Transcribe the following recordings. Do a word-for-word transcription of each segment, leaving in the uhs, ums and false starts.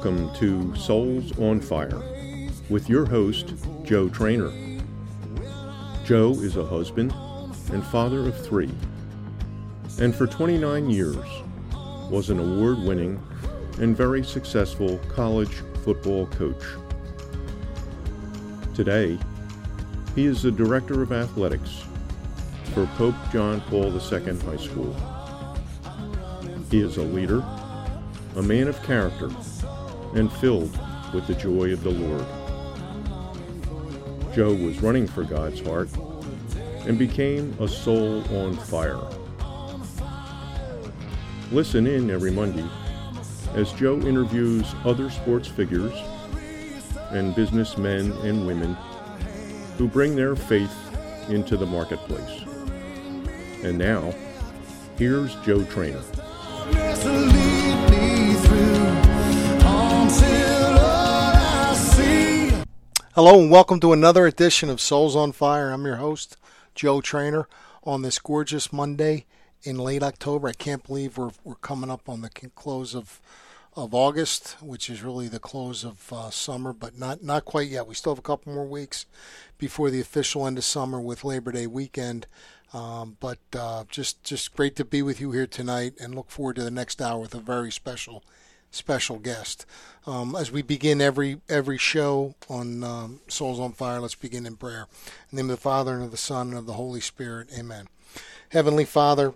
Welcome to Souls on Fire with your host, Joe Trainer. Joe is a husband and father of three, and for twenty-nine years was an award-winning and very successful college football coach. Today, he is the Director of Athletics for Pope John Paul the Second High School. He is a leader, a man of character, and filled with the joy of the Lord. Joe was running for God's heart and became a soul on fire. Listen in every Monday as Joe interviews other sports figures and businessmen and women who bring their faith into the marketplace. And now, here's Joe Trainer. Hello and welcome to another edition of Souls on Fire. I'm your host, Joe Trainer, on this gorgeous Monday in late October. I can't believe we're we're coming up on the close of of August, which is really the close of uh, summer, but not not quite yet. We still have a couple more weeks before the official end of summer with Labor Day weekend. Um, but uh, just just great to be with you here tonight, and look forward to the next hour with a very special special guest. Um, as we begin every every show on um, Souls on Fire, let's begin in prayer. In the name of the Father, and of the Son, and of the Holy Spirit. Amen. Heavenly Father,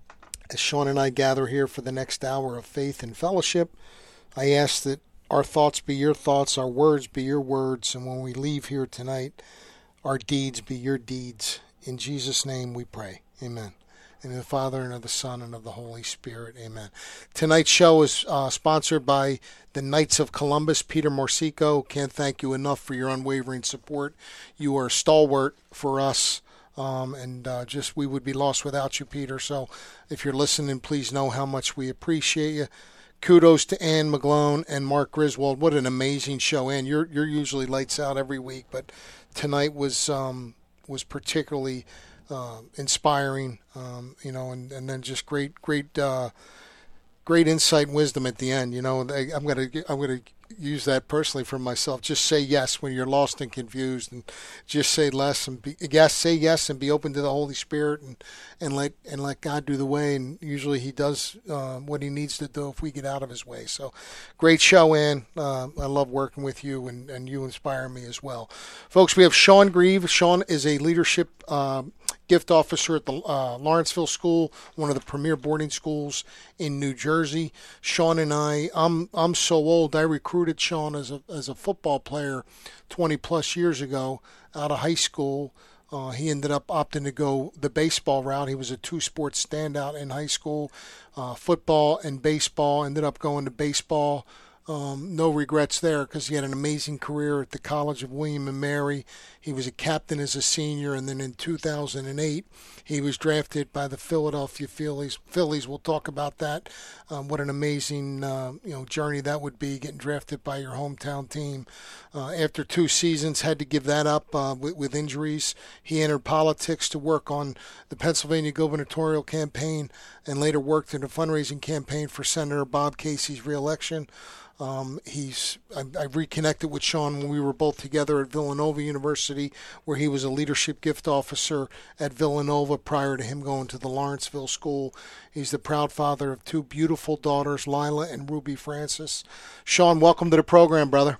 as Sean and I gather here for the next hour of faith and fellowship, I ask that our thoughts be your thoughts, our words be your words, and when we leave here tonight, our deeds be your deeds. In Jesus' name we pray. Amen. In the Father, and of the Son, and of the Holy Spirit. Amen. Tonight's show is uh, sponsored by the Knights of Columbus. Peter Morsico, can't thank you enough for your unwavering support. You are a stalwart for us, um, and uh, just we would be lost without you, Peter. So if you're listening, please know how much we appreciate you. Kudos to Ann McGlone and Mark Griswold. What an amazing show. Ann, you're you're usually lights out every week, but tonight was um, was particularly Uh, inspiring, um, you know, and, and then just great, great, uh, great insight and wisdom at the end. You know, I, I'm gonna, I'm gonna use that personally for myself. Just say yes when you're lost and confused, and just say less and be yes. Say yes and be open to the Holy Spirit, and and let and let God do the way. And usually He does uh, what He needs to do if we get out of His way. So, great show, Ann. Uh, I love working with you, and and you inspire me as well, folks. We have Sean Grieve. Sean is a leadership Uh, gift officer at the uh, Lawrenceville School, one of the premier boarding schools in New Jersey. Sean and I, I'm I'm so old. I recruited Sean as a as a football player twenty plus years ago out of high school. Uh, he ended up opting to go the baseball route. He was a two-sport standout in high school, uh, football and baseball. Ended up going to baseball. Um, no regrets there because he had an amazing career at the College of William and Mary. He was a captain as a senior, and then in two thousand eight, he was drafted by the Philadelphia Phillies. Phillies, we'll talk about that. Um, what an amazing uh, you know journey that would be, getting drafted by your hometown team. Uh, after two seasons, had to give that up uh, with, with injuries. He entered politics to work on the Pennsylvania gubernatorial campaign, and later worked in a fundraising campaign for Senator Bob Casey's reelection. Um, he's I, I reconnected with Sean when we were both together at Villanova University, where he was a leadership gift officer at Villanova prior to him going to the Lawrenceville School. He's the proud father of two beautiful daughters, Lila and Ruby Francis. Sean, welcome to the program, brother.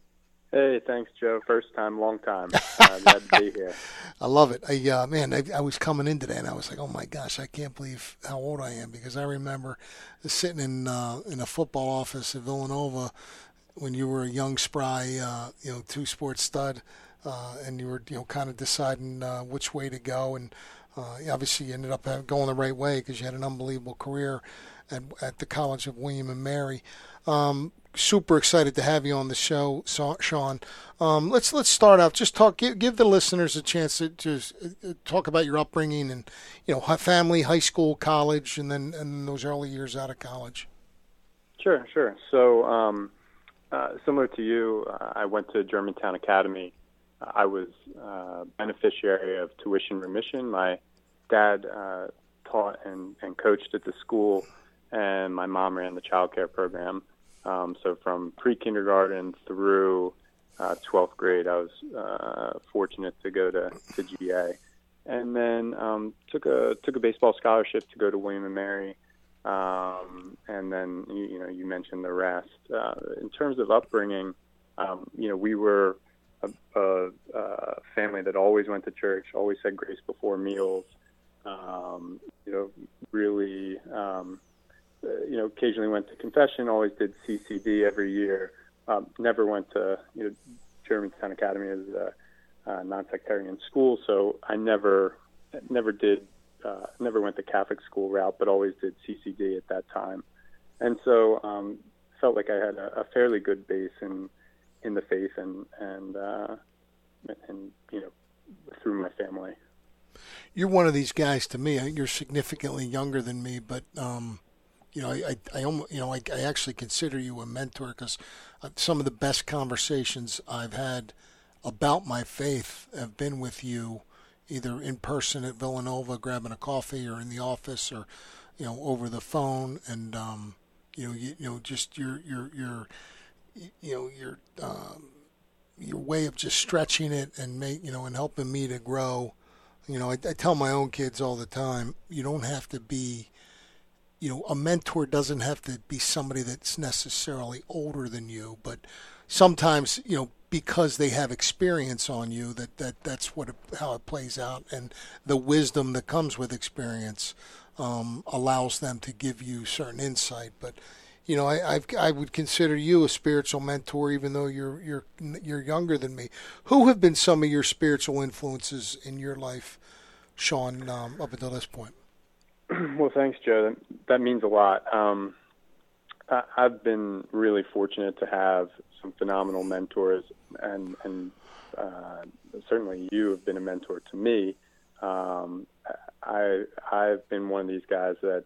Hey, thanks, Joe. First time, long time. Uh, glad to be here. I love it. I, uh, man, I, I was coming in today, and I was like, oh, my gosh, I can't believe how old I am, because I remember sitting in uh, in a football office at Villanova when you were a young, spry, uh, you know, two-sport stud, uh, and you were, you know, kind of deciding uh, which way to go. And uh, obviously you ended up going the right way because you had an unbelievable career at, at the College of William and Mary. Um, super excited to have you on the show, Sean. Um, let's let's start out. Just talk. Give, give the listeners a chance to just talk about your upbringing and, you know, family, high school, college, and then and those early years out of college. Sure, sure. So um, uh, similar to you, uh, I went to Germantown Academy. Uh, I was uh, beneficiary of tuition remission. My dad uh, taught and, and coached at the school, and my mom ran the child care program. Um, so from pre-kindergarten through uh, twelfth grade, I was uh, fortunate to go to, to G A, and then um, took a took a baseball scholarship to go to William and Mary, um, and then you, you know you mentioned the rest. Uh, in terms of upbringing, um, you know we were a, a, a family that always went to church, always said grace before meals. Um, you know, really. Um, Uh, you know, occasionally went to confession, always did C C D every year, um, never went to, you know, Germantown Academy as a, a non-sectarian school, so I never, never did, uh, never went the Catholic school route, but always did C C D at that time. And so um, felt like I had a, a fairly good base in, in the faith and, and, uh, and, you know, through my family. You're one of these guys to me. I think you're significantly younger than me, but, um, You know, I, I, I almost, you know, I, I actually consider you a mentor because some of the best conversations I've had about my faith have been with you, either in person at Villanova, grabbing a coffee, or in the office, or, you know, over the phone. And um, you know, you, you know, just your your your, you know, your um, your way of just stretching it and make, you know, and helping me to grow. You know, I, I tell my own kids all the time, you don't have to be. You know, a mentor doesn't have to be somebody that's necessarily older than you, but sometimes, you know, because they have experience on you, that, that that's what it, how it plays out, and the wisdom that comes with experience um, allows them to give you certain insight. But, you know, I I've, I would consider you a spiritual mentor, even though you're you're you're younger than me. Who have been some of your spiritual influences in your life, Sean, um, up until this point? Well, thanks, Joe. That, that means a lot. Um, I, I've been really fortunate to have some phenomenal mentors, and, and uh, certainly you have been a mentor to me. Um, I, I've been one of these guys that,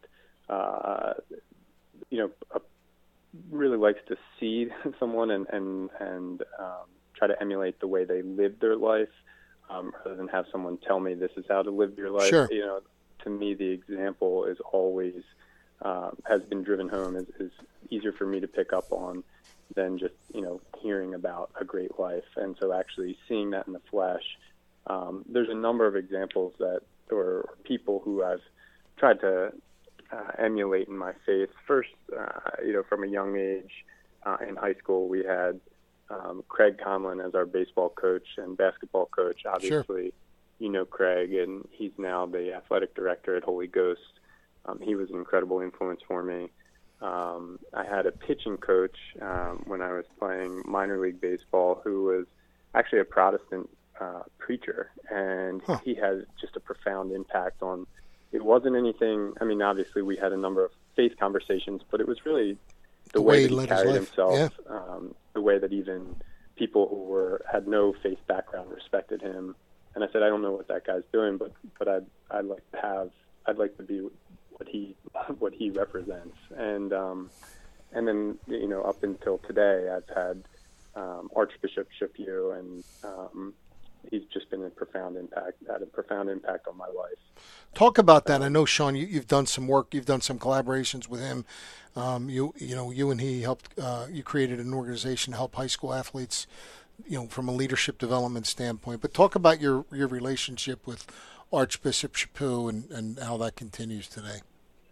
uh, you know, uh, really likes to see someone and, and, and um, try to emulate the way they live their life, um, rather than have someone tell me this is how to live your life. Sure. You know, to me, the example is always uh, has been driven home. is, is easier for me to pick up on than just you know hearing about a great life. And so, actually seeing that in the flesh, um, there's a number of examples that, or people who I've tried to uh, emulate in my faith. First, uh, you know, from a young age uh, in high school, we had um, Craig Conlon as our baseball coach and basketball coach. Obviously. Sure. You know Craig, and he's now the athletic director at Holy Ghost. Um, he was an incredible influence for me. Um, I had a pitching coach um, when I was playing minor league baseball who was actually a Protestant uh, preacher, and huh. he had just a profound impact on. It wasn't anything. I mean, obviously we had a number of faith conversations, but it was really the, the way, way that he carried himself, yeah. um, the way that even people who were had no faith background respected him. And I said, I don't know what that guy's doing, but but I'd I'd like to have I'd like to be what he what he represents. And um, and then you know up until today, I've had um, Archbishop Chaput, and um, he's just been a profound impact had a profound impact on my life. Talk about that. I know, Sean, you, you've done some work, you've done some collaborations with him. Um, you you know you and he helped. Uh, you created an organization to help high school athletes. You know, from a leadership development standpoint, but talk about your, your relationship with Archbishop Chaput and, and how that continues today.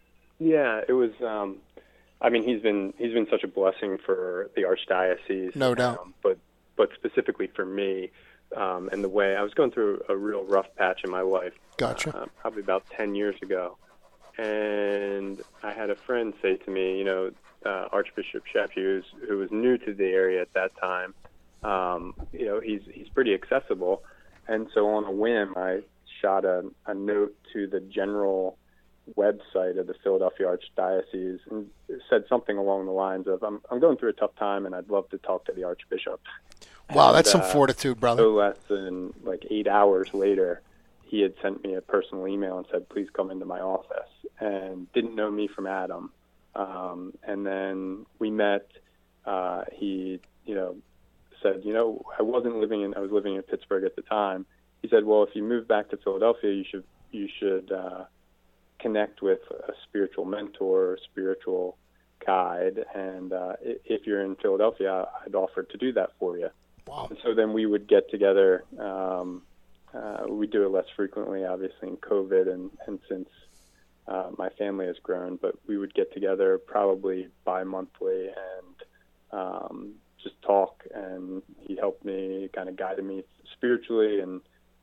Yeah, it was. Um, I mean, he's been he's been such a blessing for the archdiocese, no doubt. Um, but but specifically for me, um, and the way I was going through a real rough patch in my life. Gotcha. Uh, probably about ten years ago, and I had a friend say to me, you know, uh, Archbishop Chaput, who was new to the area at that time. Um, you know, he's he's pretty accessible, and so on a whim, I shot a, a note to the general website of the Philadelphia Archdiocese and said something along the lines of, "I'm I'm going through a tough time, and I'd love to talk to the Archbishop." Wow, and, that's some uh, fortitude, brother. So less than like eight hours later, he had sent me a personal email and said, "Please come into my office," and didn't know me from Adam. Um, and then we met. Uh, he, you know. said, you know, I wasn't living in, I was living in Pittsburgh at the time. He said, well, if you move back to Philadelphia, you should, you should uh, connect with a spiritual mentor, a spiritual guide, and uh, if you're in Philadelphia, I'd offer to do that for you. Wow. And so then we would get together. Um, uh, we do it less frequently, obviously, in COVID, and, and since uh, my family has grown, but we would get together probably bi-monthly and um, just talk, and he helped me, kind of guided me spiritually, and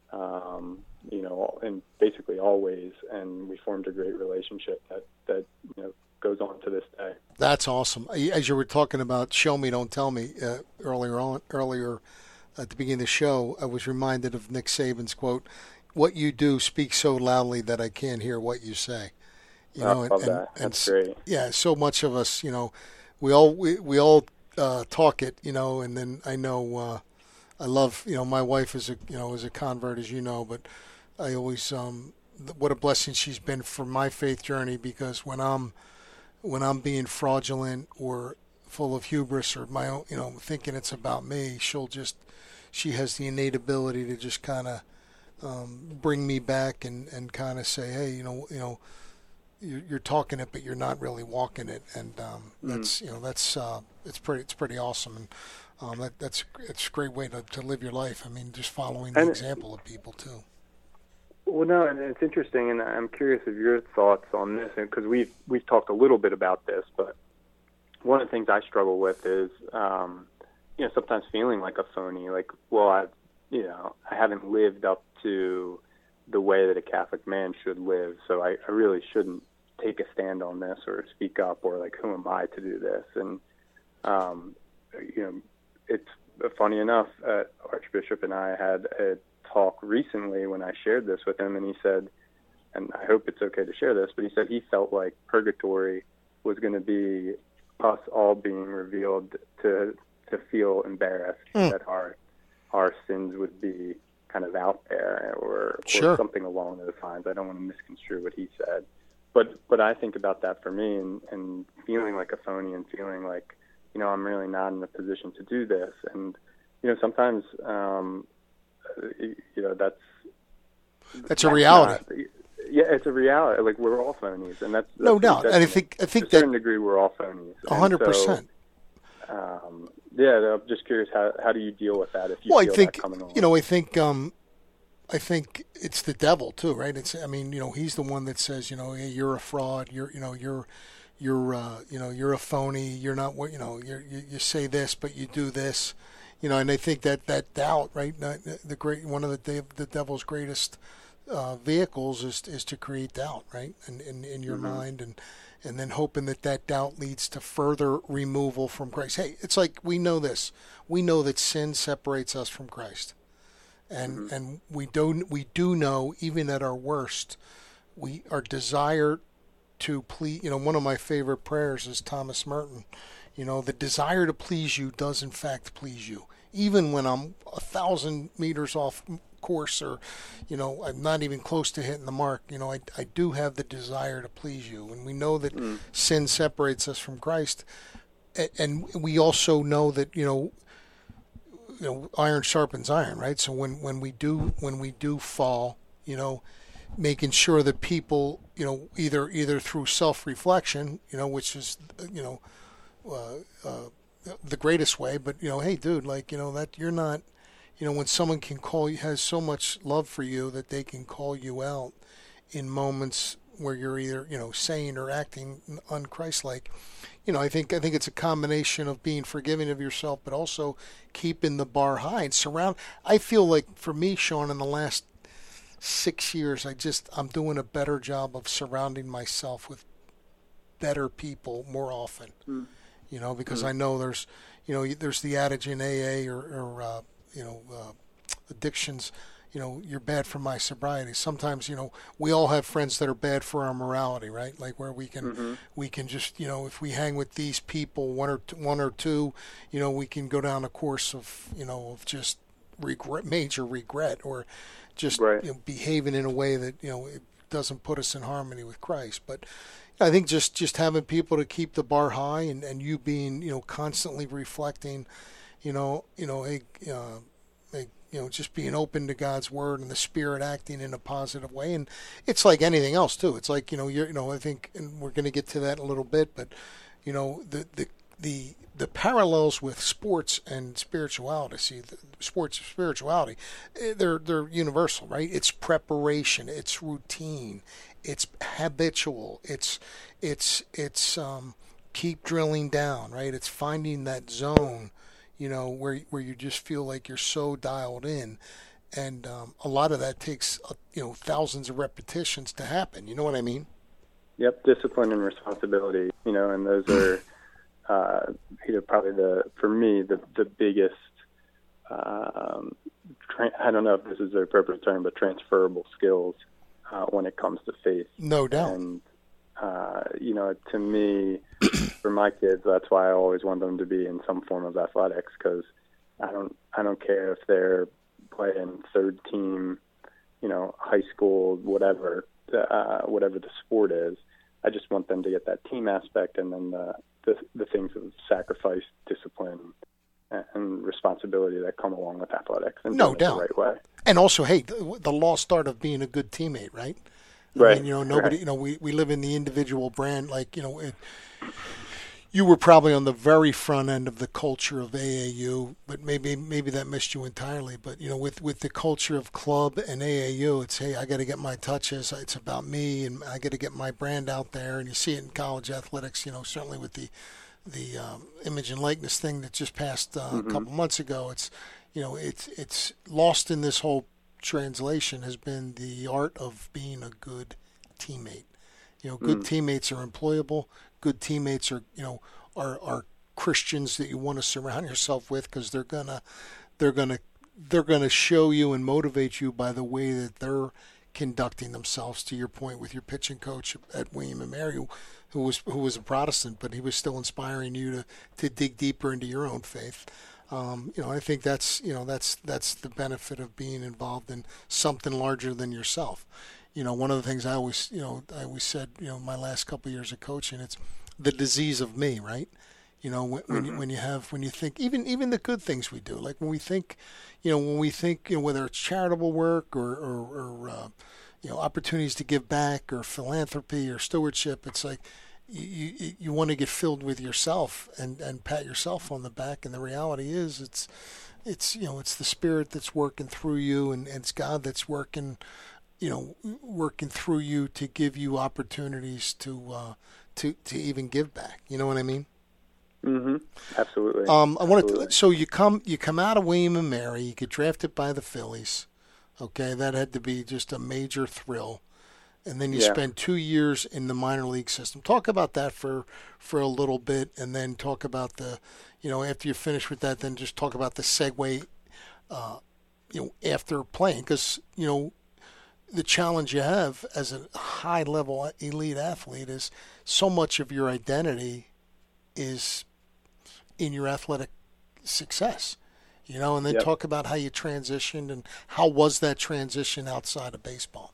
um, you know, and basically always, and we formed a great relationship that, that you know, goes on to this day. That's awesome. As you were talking about "Show Me, Don't Tell Me" uh, earlier on, earlier at the beginning of the show, I was reminded of Nick Saban's quote: "What you do speaks so loudly that I can't hear what you say." You know, I love and, that. And, That's and, great. Yeah, so much of us, you know, we all we, we all uh, talk it, you know, and then I know uh, I love, you know, my wife is a you know is a convert, as you know, but I always um, what a blessing she's been for my faith journey, because when I'm when I'm being fraudulent or full of hubris or my own, you know, thinking it's about me, she'll just, she has the innate ability to just kind of um, bring me back and, and kind of say, hey, you know, you know, you're, you're talking it, but you're not really walking it, and um, that's, you know, that's uh, it's pretty, it's pretty awesome, and um, that that's it's a great way to, to live your life. I mean, just following the and, example of people too. Well, no, and it's interesting, and I'm curious of your thoughts on this, because we've we've talked a little bit about this, but one of the things I struggle with is, um, you know, sometimes feeling like a phony, like, well, I, you know, I haven't lived up to the way that a Catholic man should live, so I, I really shouldn't take a stand on this or speak up, or like, who am I to do this? And um, you know, it's funny enough, uh, Archbishop and I had a talk recently when I shared this with him, and he said, and I hope it's okay to share this, but he said he felt like purgatory was going to be us all being revealed to to feel embarrassed mm. that our our sins would be kind of out there, or, sure. or something along those lines. I don't want to misconstrue what he said, but but I think about that for me, and, and feeling like a phony, and feeling like, you know, I'm really not in a position to do this, and you know, sometimes um, you know, that's that's, that's a reality. Not, yeah, it's a reality. Like, we're all phonies, and that's, that's no doubt. And I think I think to a certain that degree we're all phonies. A hundred percent. Um, yeah, I'm just curious, how how do you deal with that if you well, feel I think that coming along? You know, I think um, I think it's the devil too, right? It's I mean, you know, he's the one that says, you know, hey, you're a fraud. You're you know you're you're uh, you know you're a phony. You're not what you know. You're, you you say this, but you do this. You know, and I think that, that doubt, right? The great one of the the devil's greatest uh, vehicles is is to create doubt, right? In in, in your mm-hmm. mind, and and then hoping that that doubt leads to further removal from Christ. Hey, it's like, we know this. We know that sin separates us from Christ, and mm-hmm. and we don't we do know, even at our worst, we our desire to please. You know, one of my favorite prayers is Thomas Merton. You know, the desire to please you does in fact please you. Even when I'm a thousand meters off course, or, you know, I'm not even close to hitting the mark, you know, I, I do have the desire to please you. And we know that mm. sin separates us from Christ. And, and we also know that, you know, you know, iron sharpens iron, right? So when, when we do when we do fall, you know, making sure that people, you know, either either through self-reflection, you know, which is, you know, Uh, uh, the greatest way, but, you know, hey, dude, like, you know, that you're not, you know, when someone can call you, has so much love for you that they can call you out in moments where you're either, you know, saying or acting un-Christ-like. You know, I think I think it's a combination of being forgiving of yourself, but also keeping the bar high and surround. I feel like for me, Sean, in the last six years, I just I'm doing a better job of surrounding myself with better people more often. Mm. You know, because mm-hmm. I know there's, you know, there's the adage in A A or, or uh, you know, uh, addictions, you know, you're bad for my sobriety. Sometimes, you know, we all have friends that are bad for our morality, right? Like, where we can, mm-hmm. we can just, you know, if we hang with these people, one or two, one or two, you know, we can go down a course of, you know, of just regret, major regret, or just right. you know, behaving in a way that, you know, it doesn't put us in harmony with Christ. But I think just, just having people to keep the bar high, and, and you being, you know, constantly reflecting, you know, you know, a, uh, a, you know, just being open to God's word and the Spirit acting in a positive way. And it's like anything else too. It's like, you know, you're, you know, I think, and we're going to get to that in a little bit, but, you know, the the the the parallels with sports and spirituality. See, the sports and spirituality, they're they're universal, right? It's preparation, it's routine, it's habitual, it's it's it's um, keep drilling down, right? It's finding that zone, you know, where where you just feel like you're so dialed in, and um, a lot of that takes uh, you know thousands of repetitions to happen. You know what I mean? Yep, discipline and responsibility. You know, and those are. Uh, you know, probably the for me the the biggest. Um, tra- I don't know if this is the appropriate term, but transferable skills uh, when it comes to faith. No doubt. And uh, you know, to me, for my kids, that's why I always want them to be in some form of athletics, because I don't I don't care if they're playing third team, you know, high school, whatever, uh, whatever the sport is. I just want them to get that team aspect, and then the The, the things of sacrifice, discipline, and responsibility that come along with athletics, and no doing doubt, it the right way. And also, hey, the, the lost art of being a good teammate, right? I Right. mean, you know, nobody, right. you know, we, we live in the individual brand. Like, you know, it, you were probably on the very front end of the culture of A A U, but maybe maybe that missed you entirely. But you know, with with the culture of club and A A U, it's hey, I got to get my touches. It's about me, and I got to get my brand out there. And you see it in college athletics. You know, certainly with the the um, image and likeness thing that just passed uh, mm-hmm. a couple months ago. It's you know, it's it's lost in this whole translation has been the art of being a good teammate. You know, good mm. teammates are employable. Good teammates are, you know, are are Christians that you want to surround yourself with, because they're gonna, they're gonna, they're gonna show you and motivate you by the way that they're conducting themselves. To your point with your pitching coach at William and Mary, who, who was who was a Protestant, but he was still inspiring you to, to dig deeper into your own faith. Um, you know, I think that's you know that's that's the benefit of being involved in something larger than yourself. You know, one of the things I always, you know, I always said, you know, my last couple of years of coaching, it's the disease of me, right? You know, when, when, you, when you have, when you think, even even the good things we do, like when we think, you know, when we think, you know, whether it's charitable work or, or, or uh, you know, opportunities to give back or philanthropy or stewardship, it's like you you, you want to get filled with yourself and, and pat yourself on the back. And the reality is it's, it's, you know, it's the Spirit that's working through you, and, and it's God that's working you know, working through you to give you opportunities to uh, to to even give back. You know what I mean? Mm-hmm. Absolutely. Um, I want to. So you come you come out of William and Mary. You get drafted by the Phillies. Okay, that had to be just a major thrill. And then you yeah. spend two years in the minor league system. Talk about that for for a little bit, and then talk about the, you know, after you're finished with that, then just talk about the segue, uh, you know, after playing, because you know. The challenge you have as a high-level elite athlete is so much of your identity is in your athletic success, you know, and then yep. talk about how you transitioned and how was that transition outside of baseball.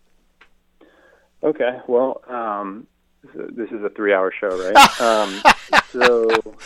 Okay, well, um, this is a three-hour show, right? um, so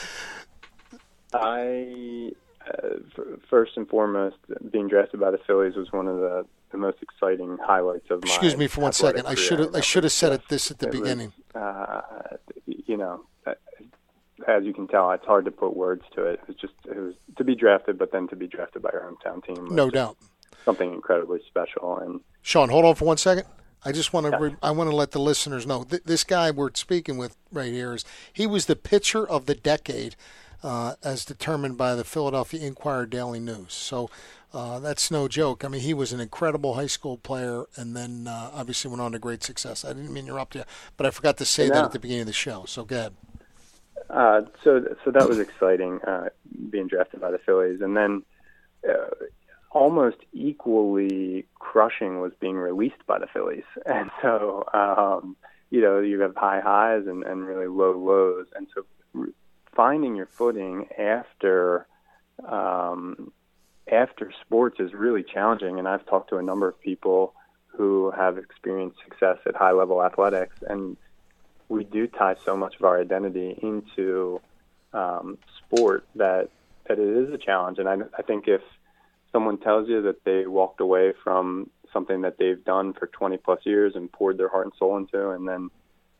I, uh, first and foremost, being drafted by the Phillies was one of the the most exciting highlights of my Excuse me for one second. I should have I should have said it this at the it beginning. Was, uh, you know, as you can tell, it's hard to put words to it. It was just it was to be drafted, but then to be drafted by your hometown team. No doubt. Something incredibly special. And Sean, hold on for one second. I just want to yeah. re- I want to let the listeners know th- this guy we're speaking with right here is he was the pitcher of the decade, uh, as determined by the Philadelphia Inquirer Daily News. So. Uh, that's no joke. I mean, he was an incredible high school player, and then uh, obviously went on to great success. I didn't mean to interrupt you, but I forgot to say no. that at the beginning of the show. So go ahead. Uh, so, so that was exciting, uh, being drafted by the Phillies, and then uh, almost equally crushing was being released by the Phillies. And so, um, you know, you have high highs and, and really low lows, and so finding your footing after. Um, after sports is really challenging, and I've talked to a number of people who have experienced success at high-level athletics, and we do tie so much of our identity into um, sport that, that it is a challenge. And I, I think if someone tells you that they walked away from something that they've done for twenty-plus years and poured their heart and soul into, and then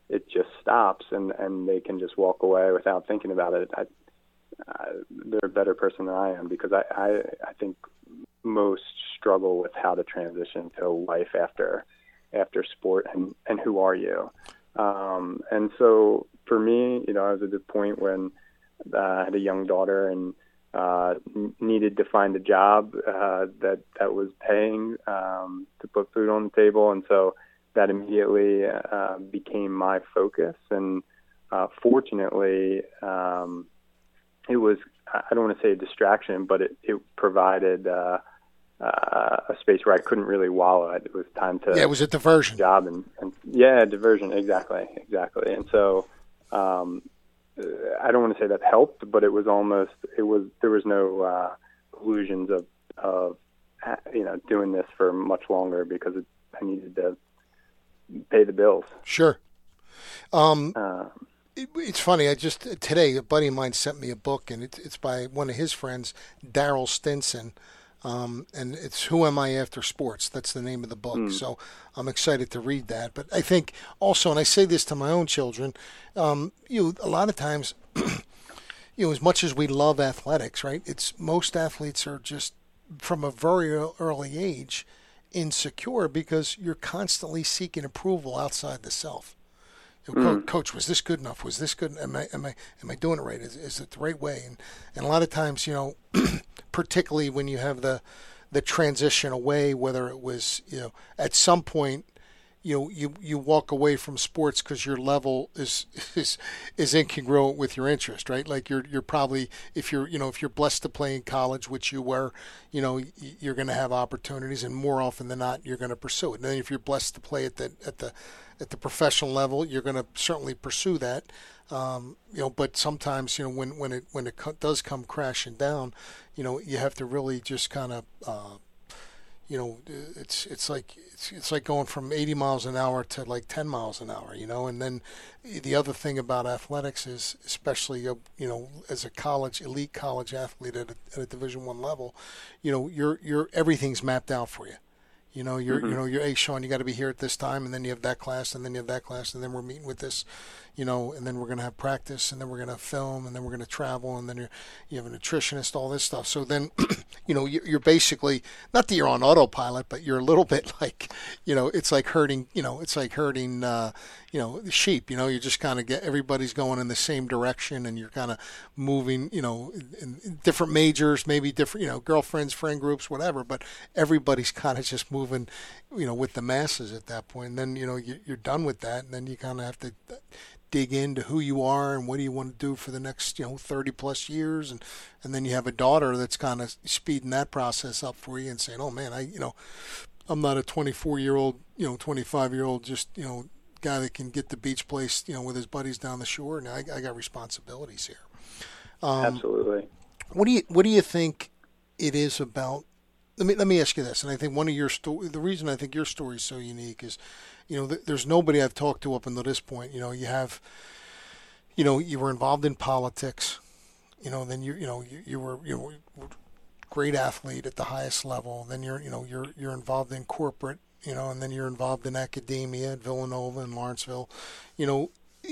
it just stops and, and they can just walk away without thinking about it. I, I, they're a better person than I am, because I, I, I think most struggle with how to transition to life after after sport, and, and who are you? Um, and so for me, you know, I was at the point when uh, I had a young daughter and uh, needed to find a job uh, that, that was paying um, to put food on the table. And so that immediately uh, became my focus. And uh, fortunately, um, it was, I don't want to say a distraction, but it, it provided uh, uh, a space where I couldn't really wallow. It was time to yeah, it was a diversion job and, and yeah, diversion. Exactly. Exactly. And so um, I don't want to say that helped, but it was almost, it was, there was no uh, illusions of, of, you know, doing this for much longer, because it, I needed to pay the bills. Sure. Um, uh, it, it's funny. I just, today, a buddy of mine sent me a book, and it, it's by one of his friends, Daryl Stinson. Um, and it's Who Am I After Sports? That's the name of the book. Mm. So I'm excited to read that. But I think also, and I say this to my own children, um, you know, a lot of times, you know, as much as we love athletics, right? It's most athletes are just from a very early age insecure, because you're constantly seeking approval outside the self. You know, mm. Coach, was this good enough? Was this good? Am I am I am I doing it right? Is, is it the right way? And and a lot of times, you know, particularly when you have the the transition away, whether it was, you know, at some point, you know, you, you walk away from sports because your level is is is incongruent with your interest, right? Like you're you're probably, if you're you know if you're blessed to play in college, which you were, you know, you're going to have opportunities, and more often than not, you're going to pursue it. And then if you're blessed to play at the at the at the professional level, you're going to certainly pursue that. Um, you know, but sometimes, you know, when when it when it co- does come crashing down, you know, you have to really just kind of uh, you know, it's it's like it's, it's like going from eighty miles an hour to like ten miles an hour, you know. And then the other thing about athletics is, especially you know, as a college elite college athlete at a, at a Division One level, you know, you're you're everything's mapped out for you. You know, you're mm-hmm. you know you're hey Sean, you got to be here at this time, and then you have that class, and then you have that class, and then we're meeting with this, you know, and then we're going to have practice, and then we're going to film, and then we're going to travel, and then you're, you have a nutritionist, all this stuff. So then, you know, you're basically, not that you're on autopilot, but you're a little bit like, you know, it's like herding, you know, it's like herding, uh, you know, sheep. You know, you just kind of get, everybody's going in the same direction, and you're kind of moving, you know, in, in different majors, maybe different, you know, girlfriends, friend groups, whatever, but everybody's kind of just moving, you know, with the masses at that point. And then, you know, you, you're done with that, and then you kind of have to dig into who you are and what do you want to do for the next, you know, thirty plus years. And, and then you have a daughter that's kind of speeding that process up for you and saying, oh man, I, you know, I'm not a twenty-four year old, you know, twenty-five year old, just, you know, guy that can get the beach place, you know, with his buddies down the shore. Now I, I got responsibilities here. Um, Absolutely. What do you, what do you think it is about? Let me, let me ask you this. And I think one of your story, the reason I think your story is so unique is, you know, there's nobody I've talked to up until this point. You know, you have, you know, you were involved in politics, you know, then you, you know, you, you were, you know, great athlete at the highest level. Then you're, you know, you're, you're involved in corporate, you know, and then you're involved in academia at Villanova and Lawrenceville. You know,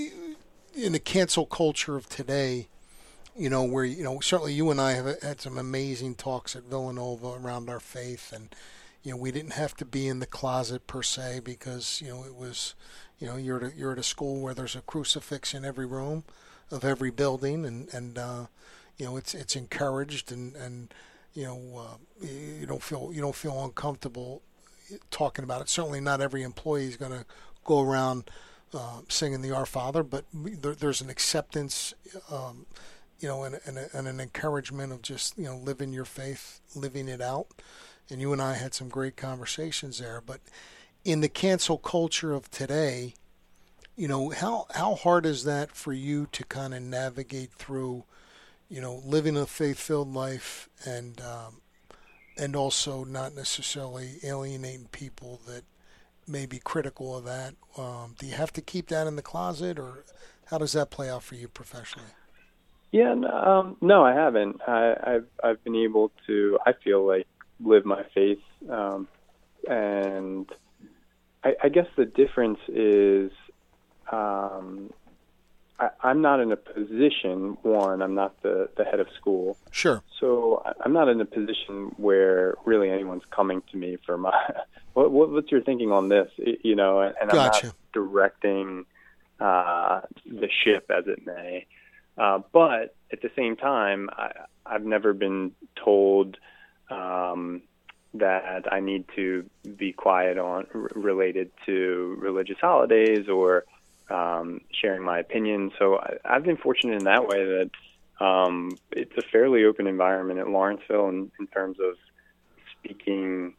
in the cancel culture of today, you know, where, you know, certainly you and I have had some amazing talks at Villanova around our faith, and, you know, we didn't have to be in the closet per se, because, you know, it was, you know, you're at a, you're at a school where there's a crucifix in every room of every building, and, and uh, you know, it's it's encouraged, and, and you know, uh, you don't feel you don't feel uncomfortable talking about it. Certainly not every employee is going to go around uh, singing the Our Father, but there, there's an acceptance, um, you know, and, and, a, and an encouragement of just, you know, living your faith, living it out. And you and I had some great conversations there. But in the cancel culture of today, you know, how how hard is that for you to kind of navigate through, you know, living a faith-filled life, and um, and also not necessarily alienating people that may be critical of that? Um, do you have to keep that in the closet, or how does that play out for you professionally? Yeah, um, no, I haven't. I, I've I've been able to, I feel like, live my faith, um, and I, I guess the difference is um, I, I'm not in a position, one, I'm not the, the head of school. Sure. So I'm not in a position where really anyone's coming to me for my, what, what, what's your thinking on this? You know, and, and Gotcha. I'm not directing uh, the ship, as it may. Uh, but at the same time, I, I've never been told um, that I need to be quiet on r- related to religious holidays or um, sharing my opinion. So I, I've been fortunate in that way that um, it's a fairly open environment at Lawrenceville in, in terms of speaking.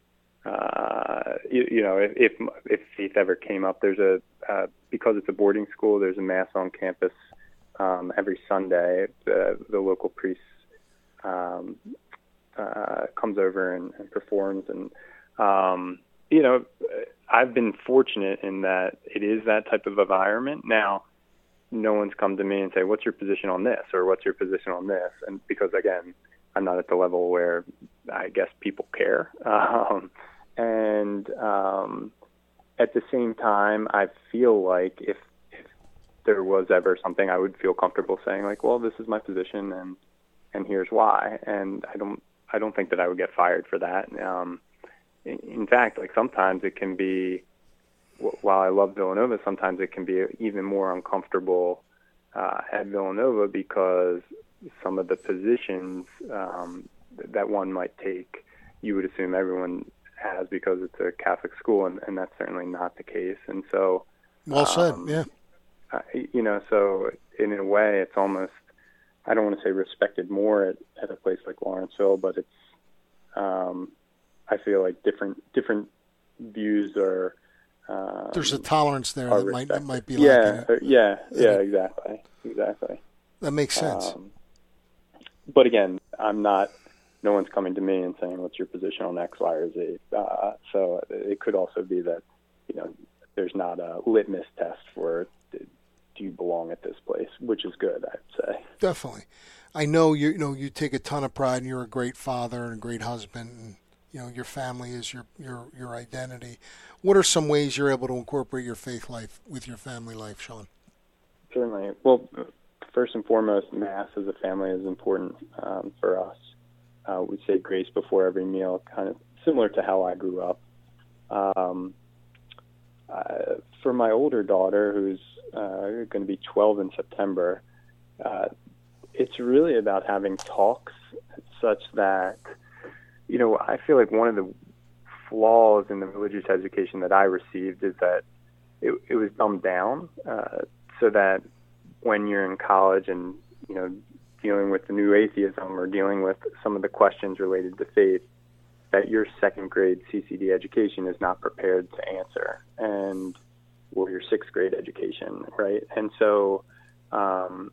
Uh, you, you know, if, if if faith ever came up, there's a uh, because it's a boarding school. There's a mass on campus um, every Sunday. The, the local priest um, uh, comes over and, and performs, and um, you know, I've been fortunate in that it is that type of environment. Now, no one's come to me and say, "What's your position on this?" or "What's your position on this?" And because again, I'm not at the level where I guess people care. Um, And um, at the same time, I feel like if, if there was ever something, I would feel comfortable saying like, "Well, this is my position, and and here's why." And I don't, I don't think that I would get fired for that. Um, in, in fact, like sometimes it can be, while I love Villanova, sometimes it can be even more uncomfortable uh, at Villanova because some of the positions um, that one might take, you would assume everyone has because it's a Catholic school, and, and that's certainly not the case. And so, well said, um, yeah. Uh, you know, so in a way, it's almost, I don't want to say respected more at, at a place like Lawrenceville, but it's, um, I feel like different different views are. Um, There's a tolerance there that might, that might be yeah, lacking. uh, yeah, yeah, exactly, exactly. That makes sense. Um, but again, I'm not. No one's coming to me and saying, "What's your position on X, Y, or Z?" Uh, so it could also be that, you know, there's not a litmus test for do you belong at this place, which is good, I'd say. Definitely. I know you. You know, you take a ton of pride, and you're a great father and a great husband. And, you know, your family is your your your identity. What are some ways you're able to incorporate your faith life with your family life, Sean? Certainly. Well, first and foremost, Mass as a family is important um, for us. Uh, we say grace before every meal, kind of similar to how I grew up. Um, uh, for my older daughter, who's uh, going to be twelve in September, uh, it's really about having talks such that, you know, I feel like one of the flaws in the religious education that I received is that it, it was dumbed down uh, so that when you're in college and, you know, dealing with the new atheism or dealing with some of the questions related to faith, that your second grade C C D education is not prepared to answer, and or your sixth grade education, right? And so um,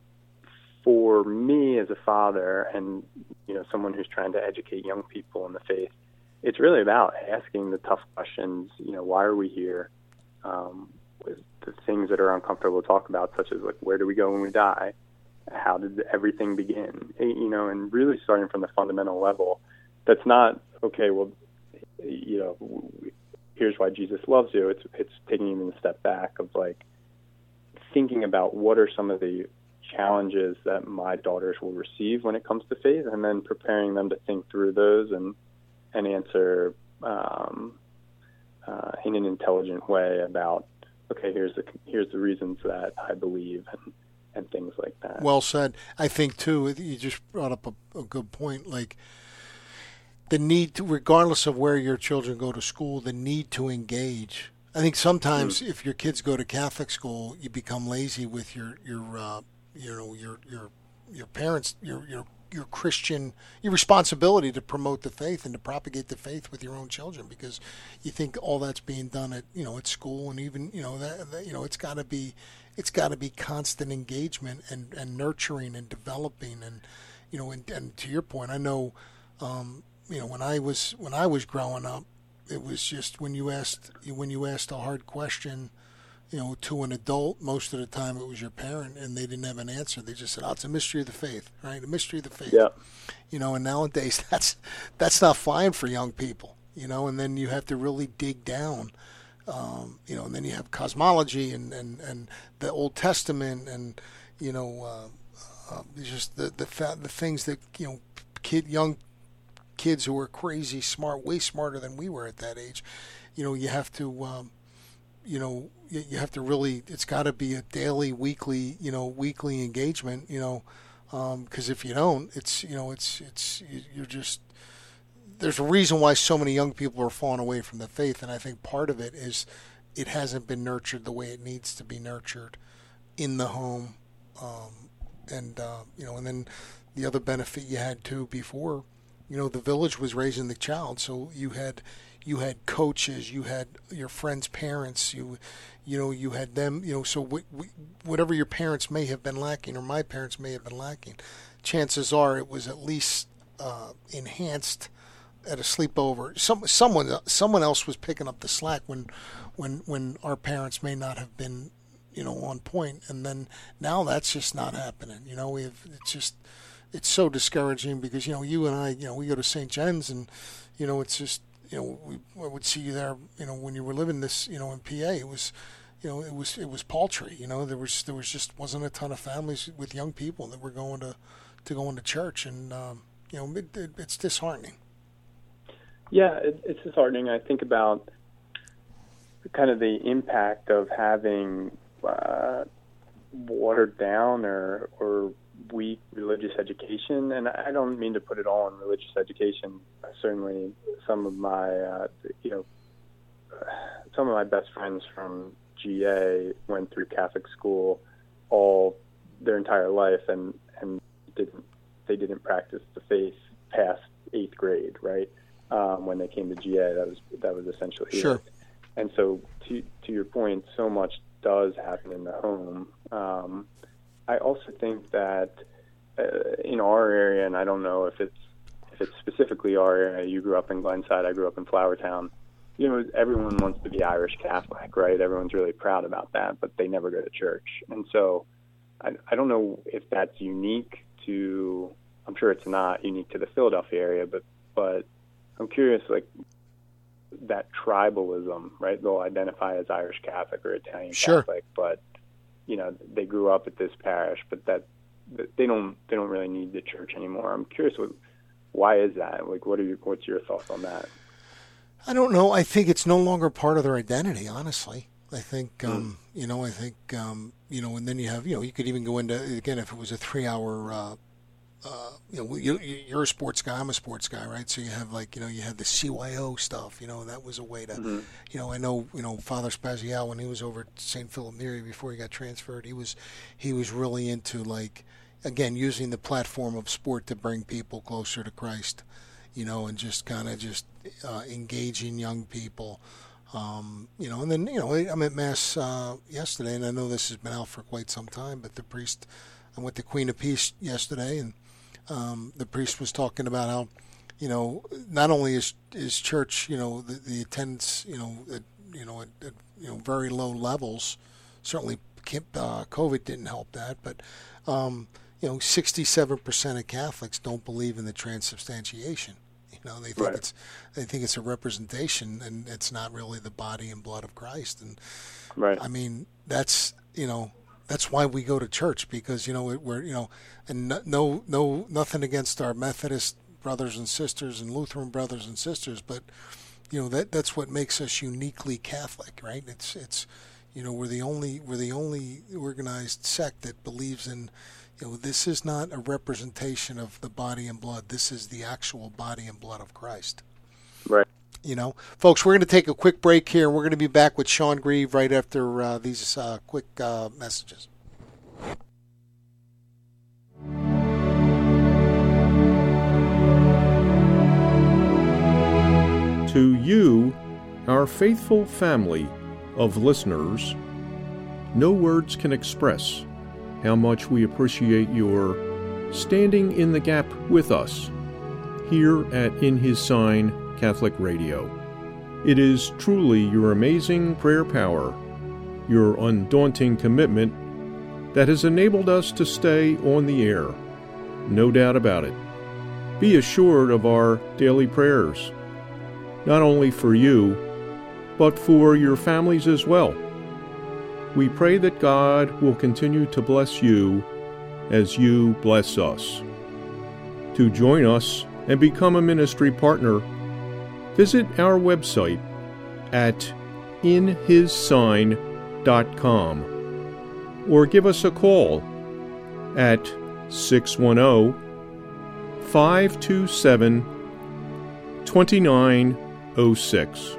for me as a father and, you know, someone who's trying to educate young people in the faith, it's really about asking the tough questions. You know, why are we here? Um, with the things that are uncomfortable to talk about, such as like, where do we go when we die? How did everything begin? You know, and really starting from the fundamental level. That's not, okay, well, you know, here's why Jesus loves you. It's it's taking even a step back of like thinking about what are some of the challenges that my daughters will receive when it comes to faith, and then preparing them to think through those and and answer um, uh, in an intelligent way about, okay, here's the here's the reasons that I believe, and and things like that. Well said. I think, too, you just brought up a, a good point, like the need to, regardless of where your children go to school, the need to engage. I think sometimes mm. if your kids go to Catholic school, you become lazy with your, your uh, you know, your your your parents, your your your Christian, your responsibility to promote the faith and to propagate the faith with your own children, because you think all that's being done at, you know, at school, and even, you know, that, that you know, it's got to be, it's got to be constant engagement and, and nurturing and developing, and, you know, and, and to your point, I know, um, you know, when I was when I was growing up, it was just when you asked when you asked a hard question, you know, to an adult, most of the time it was your parent, and they didn't have an answer. They just said, "Oh, it's a mystery of the faith, right? A mystery of the faith." Yeah. You know, and nowadays that's that's not fine for young people, you know, and then you have to really dig down Um, you know, and then you have cosmology and, and, and the Old Testament and, you know, uh, uh, just the the, fa- the things that, you know, kid young kids who are crazy smart, way smarter than we were at that age. You know, you have to, um, you know, you, you have to really, it's got to be a daily, weekly, you know, weekly engagement, you know, because um, if you don't, it's, you know, it's, it's, you're just, there's a reason why so many young people are falling away from the faith, and I think part of it is it hasn't been nurtured the way it needs to be nurtured in the home, um, and uh, you know, and then the other benefit you had too before, you know, the village was raising the child, so you had you had coaches, you had your friends' parents, you you know, you had them, you know, so w- w- whatever your parents may have been lacking, or my parents may have been lacking, chances are it was at least uh, enhanced at a sleepover. Some someone someone else was picking up the slack when when when our parents may not have been, you know, on point, and then now that's just not happening. You know, we have, it's just, it's so discouraging because, you know, you and I, you know, we go to Saint John's, and, you know, it's just, you know, we I would see you there, you know, when you were living this, you know, in P A, it was, you know, it was it was paltry. You know, there was there was just wasn't a ton of families with young people that were going to to going to church, and um, you know, it, it, it's disheartening. Yeah, it, it's disheartening. I think about kind of the impact of having uh, watered down or or weak religious education, and I don't mean to put it all on religious education. Certainly, some of my uh, you know some of my best friends from G A went through Catholic school all their entire life, and and didn't they didn't practice the faith past eighth grade, right? Um, when they came to G A, that was that was essentially sure. it. And so, to to your point, so much does happen in the home. Um, I also think that uh, in our area, and I don't know if it's if it's specifically our area. You grew up in Glenside, I grew up in Flourtown. You know, everyone wants to be Irish Catholic, right? Everyone's really proud about that, but they never go to church. And so, I, I don't know if that's unique to. I'm sure it's not unique to the Philadelphia area, but but. I'm curious, like, that tribalism, right? They'll identify as Irish Catholic or Italian sure. Catholic, but, you know, they grew up at this parish, but that they don't they don't really need the church anymore. I'm curious, what, why is that? Like, what are your, what's your thoughts on that? I don't know. I think it's no longer part of their identity, honestly. I think, um, mm. you know, I think, um, you know, and then you have, you know, you could even go into, again, if it was a three-hour uh Uh, you know, you, you're a sports guy. I'm a sports guy, right? So you have like, you know, you have the C Y O stuff. You know, that was a way to, mm-hmm. you know, I know, you know, Father Spazial, when he was over at Saint Philip Neri before he got transferred, he was, he was really into, like, again, using the platform of sport to bring people closer to Christ, you know, and just kind of just uh, engaging young people. Um, you know, and then, you know, I'm at Mass uh, yesterday, and I know this has been out for quite some time, but the priest, I went to Queen of Peace yesterday, and Um, the priest was talking about how, you know, not only is is church, you know, the, the attendance, you know, at, you know, at, at you know very low levels. Certainly, uh, COVID didn't help that, but um, you know, sixty-seven percent of Catholics don't believe in the transubstantiation. You know, they think right. it's they think it's a representation, and it's not really the body and blood of Christ. And right. I mean, that's you know. That's why we go to church, because, you know, we're, you know, and no, no, nothing against our Methodist brothers and sisters and Lutheran brothers and sisters, but, you know, that that's what makes us uniquely Catholic, right? It's, it's, you know, we're the only, we're the only organized sect that believes in, you know, this is not a representation of the body and blood. This is the actual body and blood of Christ. Right. You know, folks, we're going to take a quick break here. We're going to be back with Sean Grieve right after uh, these uh, quick uh, messages. To you, our faithful family of listeners, no words can express how much we appreciate your standing in the gap with us here at In His Sign Catholic Radio. It is truly your amazing prayer power, your undaunting commitment, that has enabled us to stay on the air. No doubt about it. Be assured of our daily prayers, not only for you, but for your families as well. We pray that God will continue to bless you as you bless us. To join us and become a ministry partner, visit our website at in his sign dot com or give us a call at six one zero, five two seven, two nine zero six.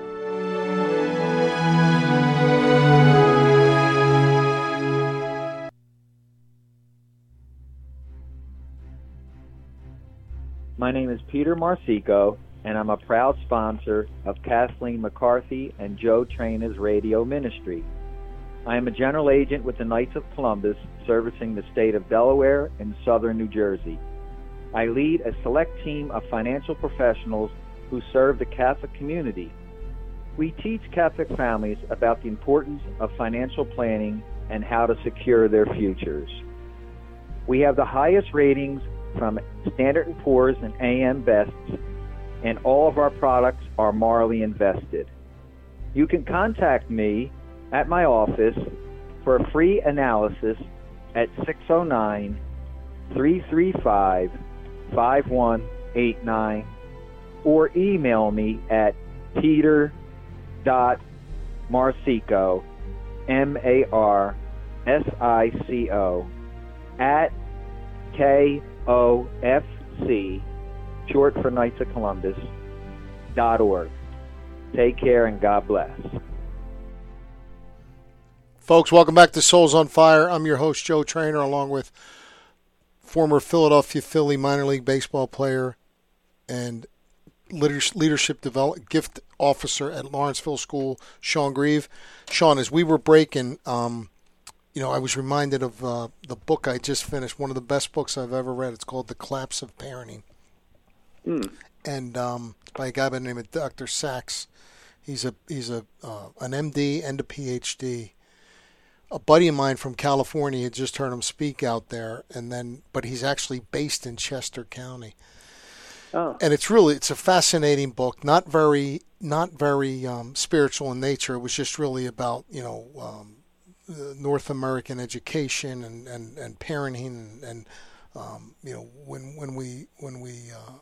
My name is Peter Marsico, and I'm a proud sponsor of Kathleen McCarthy and Joe Trainer's radio ministry. I am a general agent with the Knights of Columbus, servicing the state of Delaware and southern New Jersey. I lead a select team of financial professionals who serve the Catholic community. We teach Catholic families about the importance of financial planning and how to secure their futures. We have the highest ratings from Standard and Poor's and A M Best, and all of our products are morally invested. You can contact me at my office for a free analysis at six oh nine, three three five, five one eight nine or email me at peter dot marsico, M A R S I C O, at K O F C, short for Knights of Columbus, dot org. Take care and God bless. Folks, welcome back to Souls on Fire. I'm your host, Joe Trainer, along with former Philadelphia Philly minor league baseball player and leadership development gift officer at Lawrenceville School, Sean Grieve. Sean, as we were breaking, um, you know, I was reminded of uh, the book I just finished, one of the best books I've ever read. It's called The Collapse of Parenting. Mm. And um, it's by a guy by the name of Doctor Sachs. He's a he's a uh, an M D and a P H D. A buddy of mine from California had just heard him speak out there, and then but he's actually based in Chester County. Oh. And it's really it's a fascinating book. Not very not very um, spiritual in nature. It was just really about you know. Um, North American education and, and, and parenting and, and um, you know when when we when we uh,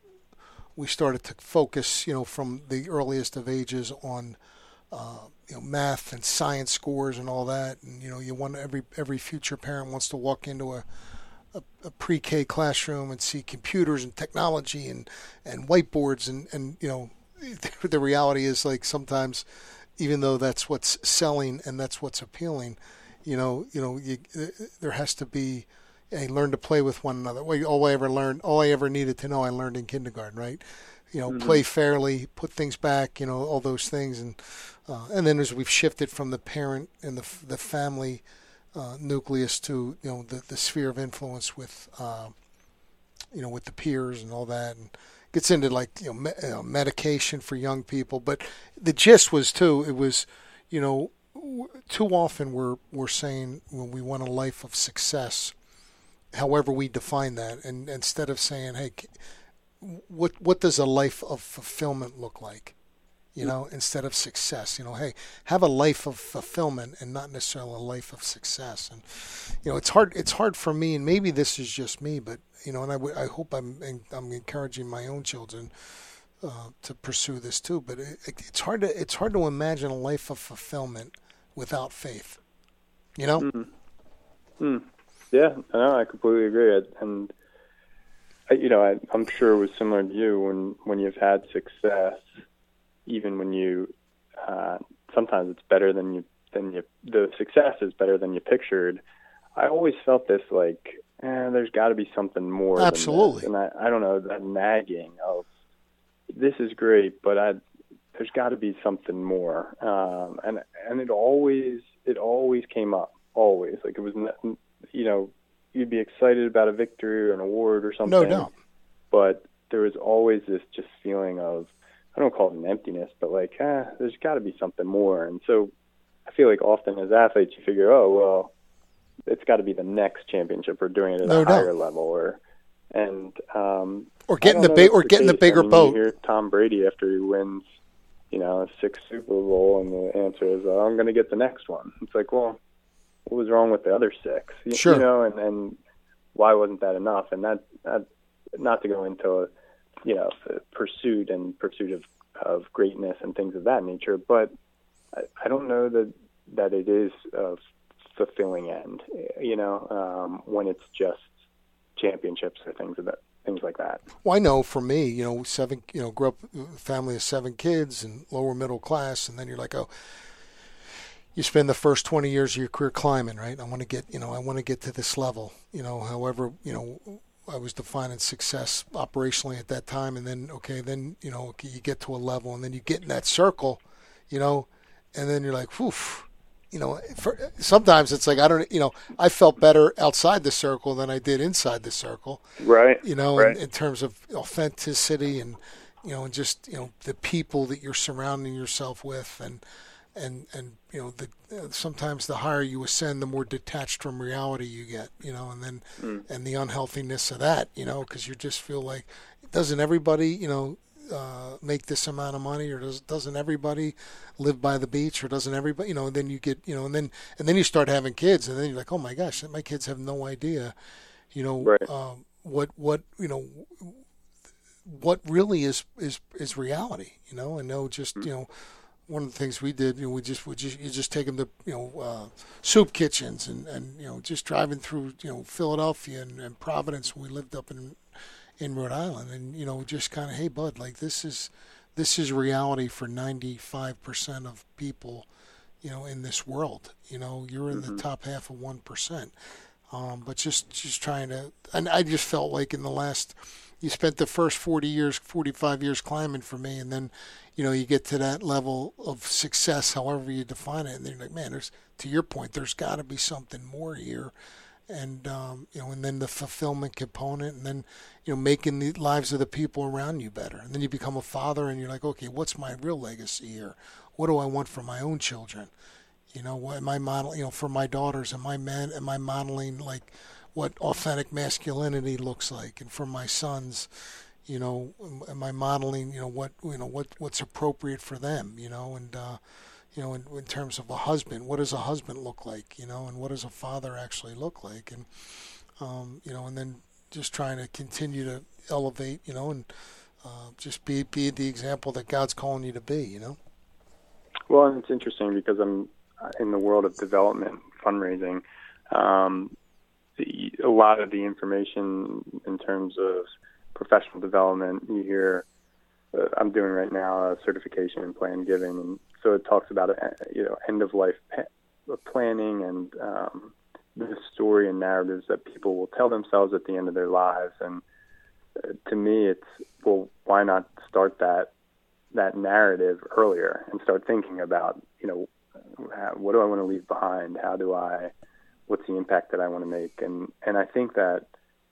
we started to focus you know from the earliest of ages on uh, you know math and science scores and all that, and you know you want every every future parent wants to walk into a a, a pre-K classroom and see computers and technology and, and whiteboards and, and you know the reality is like sometimes even though that's what's selling and that's what's appealing, you know, you know, you, there has to be a learn to play with one another. Well, all I ever learned, all I ever needed to know, I learned in kindergarten, right? You know, mm-hmm. Play fairly, put things back, you know, all those things, and uh, and then as we've shifted from the parent and the the family uh, nucleus to you know the the sphere of influence with, uh, you know, with the peers and all that, and gets into like you know, me, you know medication for young people, but the gist was too. It was, you know, too often we're we're saying when we want a life of success, however we define that, and instead of saying, hey, what what does a life of fulfillment look like? You know, instead of success, you know, hey, have a life of fulfillment and not necessarily a life of success. And you know, it's hard. It's hard for me, and maybe this is just me, but you know, and I, w- I hope I'm I'm encouraging my own children uh, to pursue this too. But it, it's hard to it's hard to imagine a life of fulfillment without faith. You know. Mm. Mm. Yeah, no, I completely agree. And I, you know, I, I'm sure it was similar to you when when you've had success. Even when you, uh, sometimes it's better than you, than you, the success is better than you pictured. I always felt this like, eh, there's got to be something more. Absolutely. Than this. And I, I don't know, that nagging of, this is great, but I, there's got to be something more. Um, and, and it always, it always came up, always. Like it was, you know, you'd be excited about a victory or an award or something. No doubt. But there was always this just feeling of, I don't call it an emptiness, but like, ah, there's got to be something more. And so I feel like often as athletes, you figure, oh, well, it's got to be the next championship or doing it at no a doubt. higher level, or and um, or getting the big or getting the bigger I mean, boat. You hear Tom Brady after he wins you know, six Super Bowl, and the answer is, oh, I'm going to get the next one. It's like, well, what was wrong with the other six? You, sure. you know, and, and why wasn't that enough? And that, that, not to go into, you know, pursuit and pursuit of, of greatness and things of that nature, but I, I don't know that, that it is a fulfilling end, you know, um, when it's just championships or things of that. Things like that. Well, I know for me, you know, seven, you know, grew up in a family of seven kids and lower middle class, and then you're like, oh, you spend the first twenty years of your career climbing, right? I want to get, you know, I want to get to this level, you know, however, you know, I was defining success operationally at that time, and then, okay, then, you know, you get to a level, and then you get in that circle, you know, and then you're like, whew. You know, for, sometimes it's like, I don't, you know, I felt better outside the circle than I did inside the circle. Right. You know, right. In, in terms of authenticity and, you know, and just, you know, the people that you're surrounding yourself with, and, and, and, you know, the, uh, sometimes the higher you ascend, the more detached from reality you get, you know, and then, mm. and the unhealthiness of that, you know, because you just feel like, doesn't everybody, you know, Uh, make this amount of money, or does, doesn't everybody live by the beach, or doesn't everybody, you know, and then you get, you know, and then, and then you start having kids, and then you're like, oh my gosh, my kids have no idea, you know, right. um, what, what, you know, what really is, is, is reality, you know, and no, just, you know, one of the things we did, you know, we just, we just, you just take them to, you know, uh, soup kitchens, and, and, you know, just driving through, you know, Philadelphia and, and Providence, when we lived up in, in Rhode Island, and, you know, just kind of, hey, bud, like, this is, this is reality for ninety-five percent of people, you know, in this world. You know, you're in mm-hmm. the top half of one percent. Um, but just, just trying to, and I just felt like in the last, you spent the first forty years, forty-five years climbing for me, and then, you know, you get to that level of success, however you define it, and then you're like, man, there's, to your point, there's got to be something more here. And, um, you know, and then the fulfillment component, and then, you know, making the lives of the people around you better. And then you become a father, and you're like, okay, what's my real legacy here? What do I want for my own children? You know, what am I modeling, you know, for my daughters? Am I man, am I modeling like what authentic masculinity looks like? And for my sons, you know, am I modeling, you know, what, you know, what, what's appropriate for them, you know, and, uh, you know, in, in terms of a husband, what does a husband look like, you know, and what does a father actually look like? And, um, you know, and then just trying to continue to elevate, you know, and uh, just be be the example that God's calling you to be, you know? Well, and it's interesting because I'm in the world of development, fundraising. Um, the, a lot of the information in terms of professional development, you hear, uh, I'm doing right now a certification in plan giving, and so it talks about, you know, end of life planning and um, the story and narratives that people will tell themselves at the end of their lives. And uh, to me, it's, well, why not start that that narrative earlier and start thinking about, you know, how, what do I want to leave behind? How do I, what's the impact that I want to make? And and I think that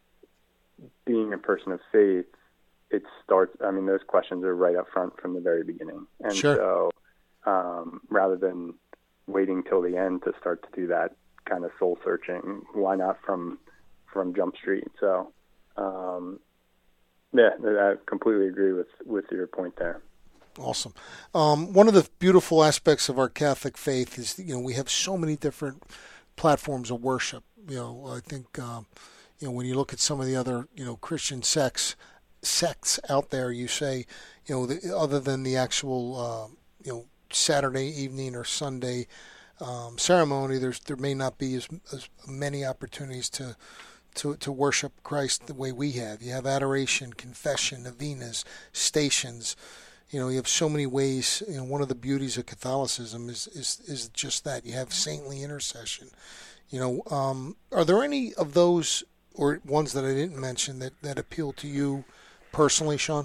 being a person of faith, it starts, I mean, those questions are right up front from the very beginning. And sure. so um, rather than waiting till the end to start to do that kind of soul searching, why not from from Jump Street? So, um, yeah, I completely agree with, with your point there. Awesome. Um, one of the beautiful aspects of our Catholic faith is, you know, we have so many different platforms of worship. You know, I think, um, you know, when you look at some of the other, you know, Christian sects, sects out there, you say, you know, the, other than the actual, uh, you know, Saturday evening or Sunday um, ceremony, there's there may not be as, as many opportunities to, to to worship Christ the way we have. You have adoration, confession, novenas, stations. You know, you have so many ways. You know, one of the beauties of Catholicism is is, is just that. You have saintly intercession. You know, um, are there any of those or ones that I didn't mention that, that appeal to you personally, Sean?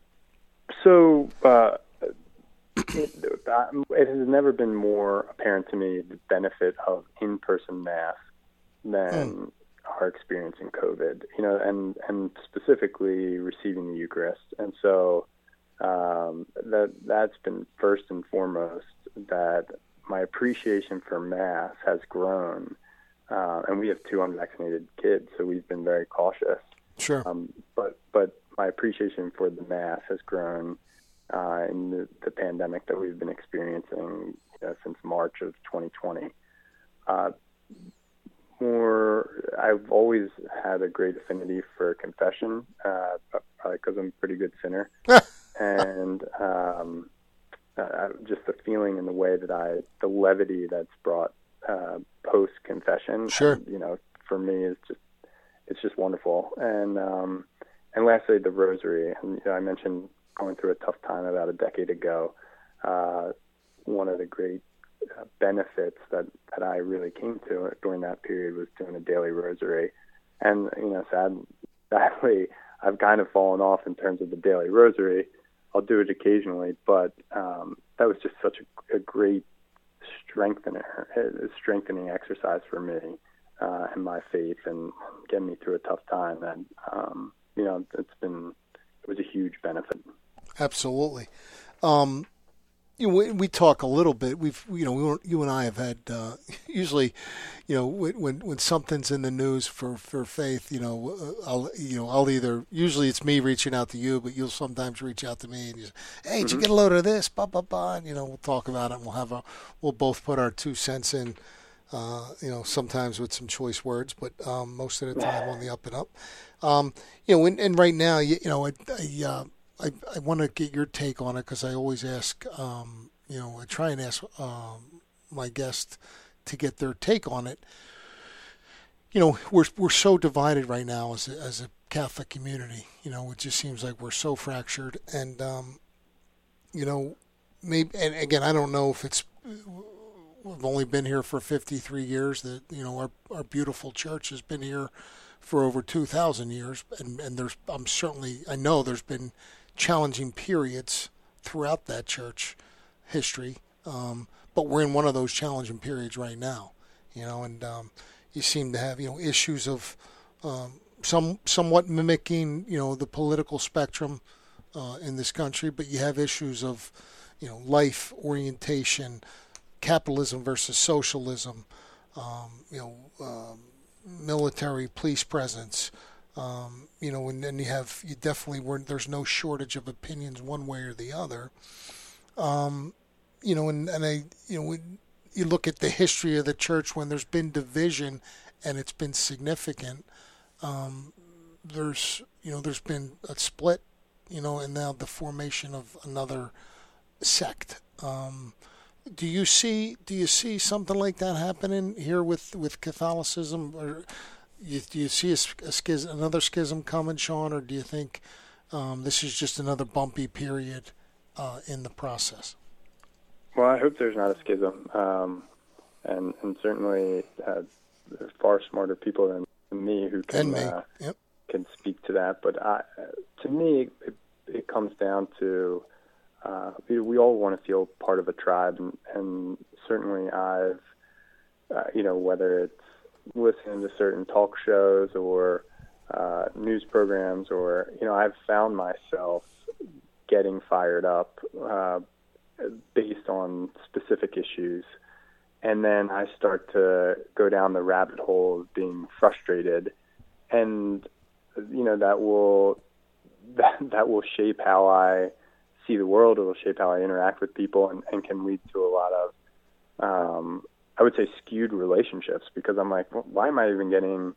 So, uh, it, it has never been more apparent to me the benefit of in-person Mass than mm. our experience in COVID, you know, and, and specifically receiving the Eucharist. And so um, that that's been first and foremost, that my appreciation for Mass has grown. Uh, and we have two unvaccinated kids, so we've been very cautious. Sure. Um, but but my appreciation for the Mass has grown uh, in the, the pandemic that we've been experiencing you know, since March of twenty twenty. Uh, more, I've always had a great affinity for confession, uh, probably because I'm a pretty good sinner, and um, uh, just the feeling and the way that I, the levity that's brought uh, post confession, sure, you know, for me is just, it's just wonderful. And um, and lastly, the rosary. And you know, I mentioned going through a tough time about a decade ago. Uh, one of the great uh, benefits that, that I really came to during that period was doing a daily rosary. And, you know, sad, sadly, I've kind of fallen off in terms of the daily rosary. I'll do it occasionally, but um, that was just such a, a great strengthener, a strengthening exercise for me uh, and my faith and getting me through a tough time. And, um, you know, it's been, it was a huge benefit. Absolutely. Um, you know, we, we talk a little bit. We've, you know, we, you and I have had uh, usually, you know, when when something's in the news for, for faith, you know, uh, I'll you know I'll either usually it's me reaching out to you, but you'll sometimes reach out to me and you say, hey, did mm-hmm. you get a load of this? Blah blah blah. And, you know, we'll talk about it. And we'll have a we'll both put our two cents in. Uh, you know, sometimes with some choice words, but um, most of the time on the up and up. Um, you know, and, and right now, you, you know, I. I uh, I, I want to get your take on it because I always ask, um, you know, I try and ask um, my guests to get their take on it. You know, we're we're so divided right now as a, as a Catholic community. You know, it just seems like we're so fractured. And, um, you know, maybe, and again, I don't know if it's, we've only been here for fifty-three years, that, you know, our, our beautiful church has been here for over two thousand years. And, and there's, I'm certainly, I know there's been challenging periods throughout that church history, um, but we're in one of those challenging periods right now, you know, and um, you seem to have, you know, issues of um, some somewhat mimicking, you know, the political spectrum uh, in this country, but you have issues of, you know, life orientation, capitalism versus socialism, um, you know, um, military police presence. Um, you know, and then you have, you definitely weren't, there's no shortage of opinions one way or the other. Um, you know, and, and I, you know, when you look at the history of the church, when there's been division and it's been significant, um, there's, you know, there's been a split, you know, and now the formation of another sect. Um, do you see, do you see something like that happening here with, with Catholicism, or You, do you see a, a schism, another schism coming, Sean, or do you think um, this is just another bumpy period uh, in the process? Well, I hope there's not a schism, um, and and certainly uh, there's far smarter people than me who can me. Uh, yep. can speak to that. But I, to me, it, it comes down to uh, we, we all want to feel part of a tribe, and, and certainly I've uh, you know, whether it's listening to certain talk shows or uh, news programs, or, you know, I've found myself getting fired up uh, based on specific issues. And then I start to go down the rabbit hole of being frustrated. And, you know, that will, that, that will shape how I see the world. It will shape how I interact with people, and, and can lead to a lot of, um, I would say, skewed relationships, because I'm like, well, why am I even getting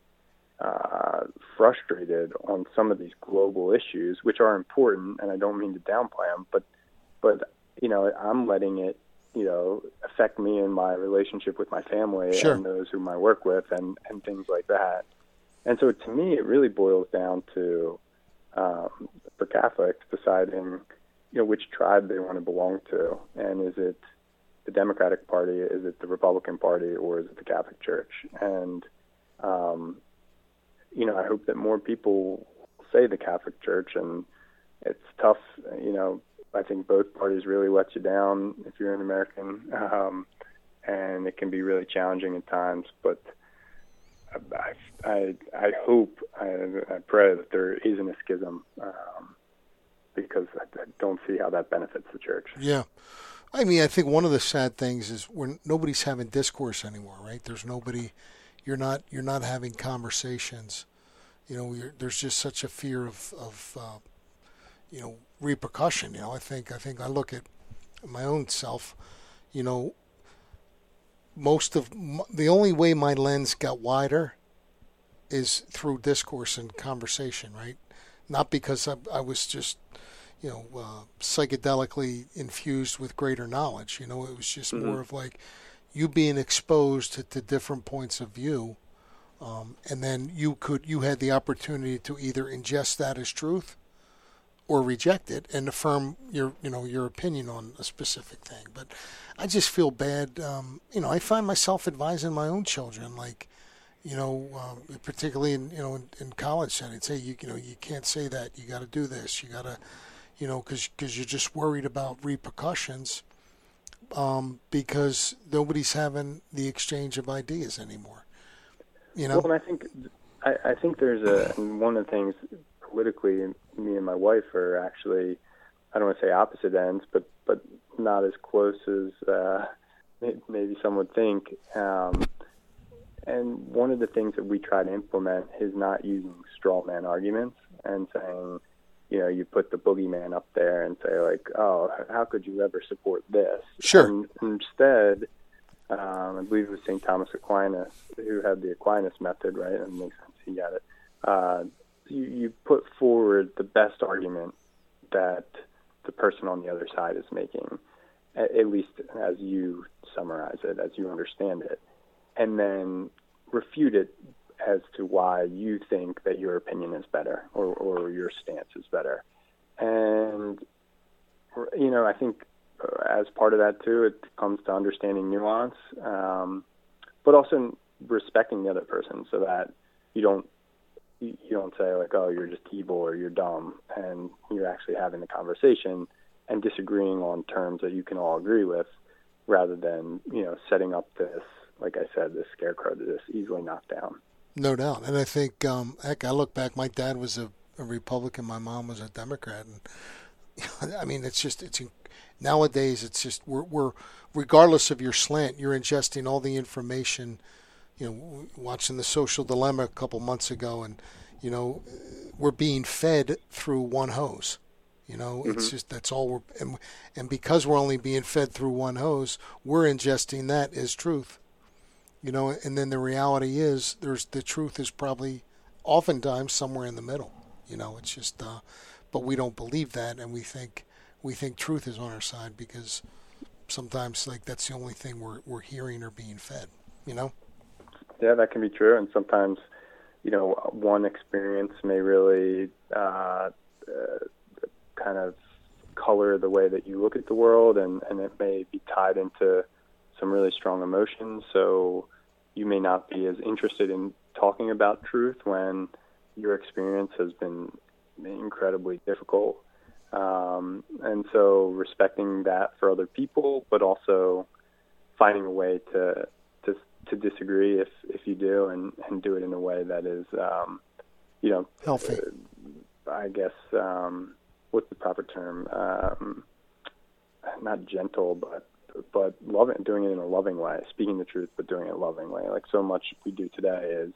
uh, frustrated on some of these global issues, which are important, and I don't mean to downplay them, but, but you know, I'm letting it, you know, affect me in my relationship with my family sure. and those whom I work with, and, and things like that. And so to me, it really boils down to, um, for Catholics, deciding, you know, which tribe they want to belong to, and is it the Democratic Party, is it the Republican Party, or is it the Catholic Church? And, um, you know, I hope that more people say the Catholic Church, and it's tough, you know, I think both parties really let you down if you're an American, um, and it can be really challenging at times, but I, I, I hope, I, I pray that there isn't a schism, um, because I, I don't see how that benefits the church. Yeah. I mean, I think one of the sad things is when nobody's having discourse anymore, right? There's nobody, you're not, you're not having conversations. You know, you're, there's just such a fear of, of uh, you know, repercussion. You know, I think I think I look at my own self. You know, most of the only way my lens got wider is through discourse and conversation, right? Not because I, I was just, you know, uh, psychedelically infused with greater knowledge. You know, it was just mm-hmm. more of like you being exposed to, to different points of view, um, and then you could you had the opportunity to either ingest that as truth or reject it and affirm your you know your opinion on a specific thing. But I just feel bad. Um, you know, I find myself advising my own children, like, you know, uh, particularly in you know in, in college settings, hey, you you know you can't say that. You got to do this. You got to, you know, because because you're just worried about repercussions, um, because nobody's having the exchange of ideas anymore. You know. Well, and I think I, I think there's a and one of the things politically, me and my wife are actually, I don't want to say opposite ends, but but not as close as uh, maybe some would think. Um, and one of the things that we try to implement is not using straw man arguments and saying, you know, you put the boogeyman up there and say like, oh, how could you ever support this? Sure. And instead, um, I believe it was Saint Thomas Aquinas who had the Aquinas method, right? And it makes sense he got it. Uh, you, you put forward the best argument that the person on the other side is making, at, at least as you summarize it, as you understand it, and then refute it as to why you think that your opinion is better or, or your stance is better. And, you know, I think as part of that, too, it comes to understanding nuance, um, but also respecting the other person so that you don't you don't say, like, oh, you're just evil or you're dumb, and you're actually having the conversation and disagreeing on terms that you can all agree with rather than, you know, setting up this, like I said, this scarecrow to just easily knock down. No doubt. And I think, um, heck, I look back, my dad was a, a Republican, my mom was a Democrat. And I mean, it's just, it's nowadays, it's just, we're, we're, regardless of your slant, you're ingesting all the information. You know, watching The Social Dilemma a couple months ago, and, you know, we're being fed through one hose. You know, mm-hmm. It's just, that's all we're, and, and because we're only being fed through one hose, we're ingesting that as truth. You know, and then the reality is there's the truth is probably oftentimes somewhere in the middle. You know, it's just, uh, but we don't believe that, and we think we think truth is on our side because sometimes like that's the only thing we're we're hearing or being fed. You know. Yeah, that can be true, and sometimes, you know, one experience may really uh, uh, kind of color the way that you look at the world, and, and it may be tied into some really strong emotions, so you may not be as interested in talking about truth when your experience has been incredibly difficult. Um, and so respecting that for other people, but also finding a way to to, to disagree if, if you do, and, and do it in a way that is, um, you know, healthy. Uh, I guess, um, what's the proper term? Um, not gentle, but but loving, doing it in a loving way, speaking the truth, but doing it lovingly. Like so much we do today is,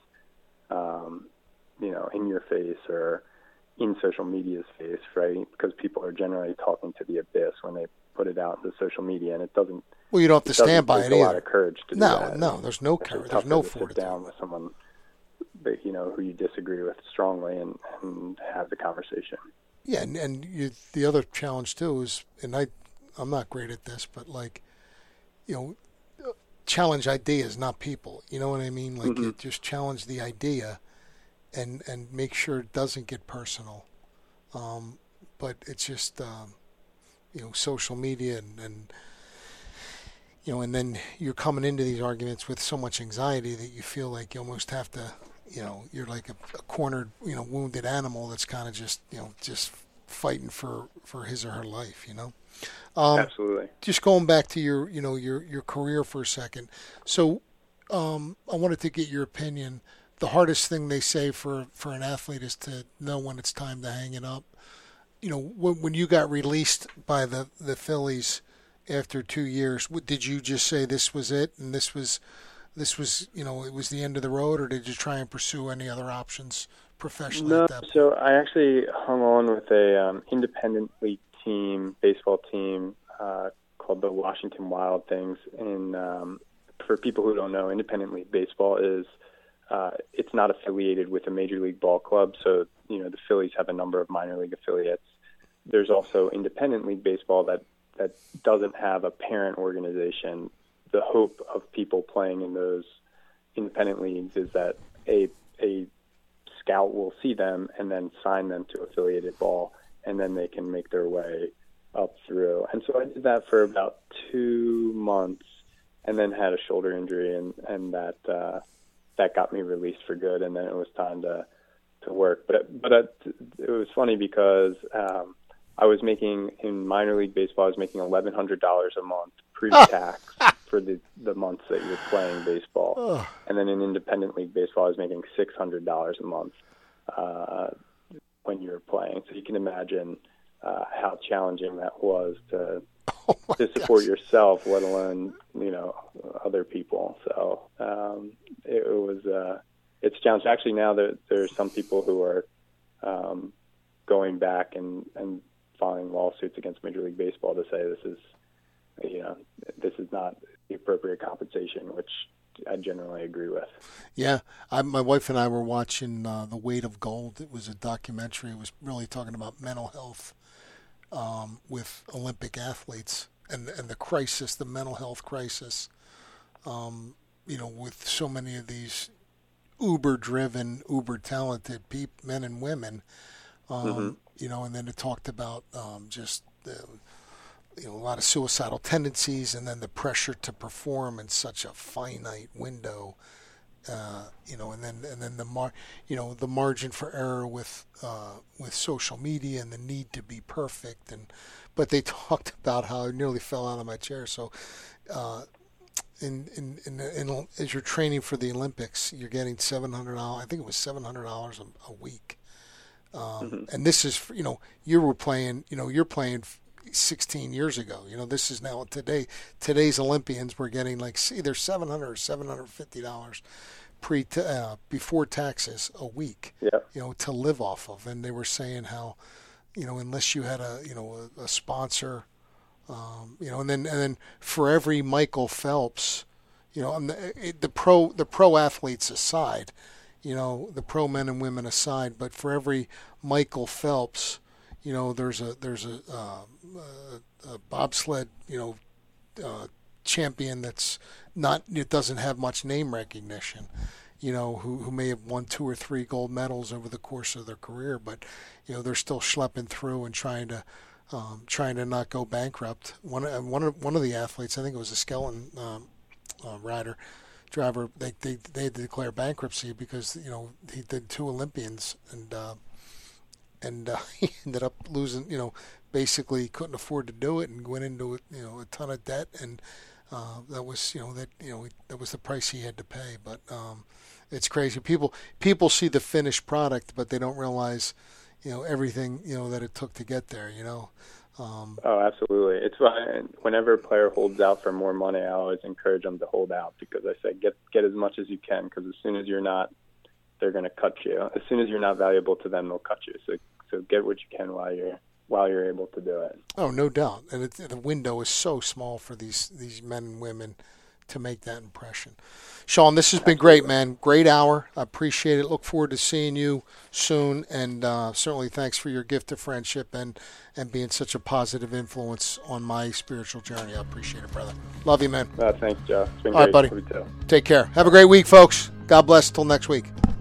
um, you know, in your face or in social media's face, right? Because people are generally talking to the abyss when they put it out into social media, and it doesn't. Well, you don't have to stand by it either. There's a lot of courage to no, do that. No, no, there's no courage. There's no fortitude. Sit down with someone that, you know, who you disagree with strongly and, and have the conversation. Yeah, and, and you, the other challenge too is, and I, I'm not great at this, but like, you know, challenge ideas, not people. You know what I mean? Like, mm-hmm. you just challenge the idea, and and make sure it doesn't get personal. Um, but it's just, um, you know, social media and, and you know, and then you're coming into these arguments with so much anxiety that you feel like you almost have to, you know, you're like a, a cornered, you know, wounded animal that's kind of just, you know, just fighting for, for his or her life, you know. Um, Absolutely. Just going back to your, you know, your, your career for a second. So um, I wanted to get your opinion. The hardest thing they say for, for an athlete is to know when it's time to hang it up. You know, when, when you got released by the, the Phillies after two years, did you just say this was it and this was this was, you know, it was the end of the road, or did you try and pursue any other options professionally No, at that point? So I actually hung on with a um, independent league team, baseball team uh, called the Washington Wild Things. And um, for people who don't know, independent league baseball is uh, it's not affiliated with a major league ball club. So, you know, the Phillies have a number of minor league affiliates. There's also independent league baseball that, that doesn't have a parent organization. The hope of people playing in those independent leagues is that a a scout will see them and then sign them to affiliated ball, and then they can make their way up through. And so I did that for about two months, and then had a shoulder injury, and and that uh, that got me released for good. And then it was time to to work. But it, but it, it was funny because um, I was making in minor league baseball. I was making eleven hundred dollars a month pre-tax for the the months that you're playing baseball, Oh. and then in independent league baseball, I was making six hundred dollars a month uh, when you were playing. So you can imagine uh, how challenging that was to Oh my to support gosh. yourself, let alone you know other people. So um, it, it was uh, it's challenging. Actually, now there there's some people who are um, going back and and filing lawsuits against Major League Baseball to say this is you know this is not the appropriate compensation, which I generally agree with. Yeah, I, my wife and I were watching uh, The Weight of Gold. It was a documentary. It was really talking about mental health um, with Olympic athletes and and the crisis, the mental health crisis. Um, you know, with so many of these uber-driven, uber-talented peop- men and women. Um, Mm-hmm. You know, and then it talked about um, just the, you know, a lot of suicidal tendencies, and then the pressure to perform in such a finite window. Uh, you know, and then and then the mar- you know, the margin for error with uh, with social media and the need to be perfect. And but they talked about how I nearly fell out of my chair. So, uh, in, in in in as you're training for the Olympics, you're getting seven hundred dollars. I think it was seven hundred dollars a week. Um, Mm-hmm. And this is, you know, you were playing, you know, you're playing sixteen years ago. You know, this is now today. Today's Olympians were getting like either seven hundred or seven hundred fifty dollars pre uh, before taxes a week. Yeah. You know, to live off of. And they were saying how, you know, unless you had a, you know, a, a sponsor, um, you know, and then and then for every Michael Phelps, you know, and the, it, the pro the pro athletes aside. You know, the pro men and women aside, but for every Michael Phelps, you know, there's a there's a, uh, a, a bobsled, you know, uh, champion that's not it doesn't have much name recognition, you know, who who may have won two or three gold medals over the course of their career, but you know they're still schlepping through and trying to um, trying to not go bankrupt. One one of one of the athletes, I think it was a skeleton um, uh, rider. driver, they, they they had to declare bankruptcy because you know he did two Olympians and uh, and uh, he ended up losing. You know, basically couldn't afford to do it and went into you know a ton of debt, and uh, that was you know that you know that was the price he had to pay. But um, it's crazy. People people see the finished product, but they don't realize you know everything you know that it took to get there. You know. Um, Oh, absolutely. It's why whenever a player holds out for more money, I always encourage them to hold out because I say get get as much as you can because as soon as you're not, they're going to cut you. As soon as you're not valuable to them, they'll cut you. So so get what you can while you're while you're able to do it. Oh, no doubt. And it, the window is so small for these, these men and women to make that impression. Sean, this has been great, man. Great hour. I appreciate it. Look forward to seeing you soon. And uh, certainly thanks for your gift of friendship and, and being such a positive influence on my spiritual journey. I appreciate it, brother. Love you, man. Uh, thanks, Joe. It's been All great. right, buddy. Love you too. Take care. Have a great week, folks. God bless. Till next week.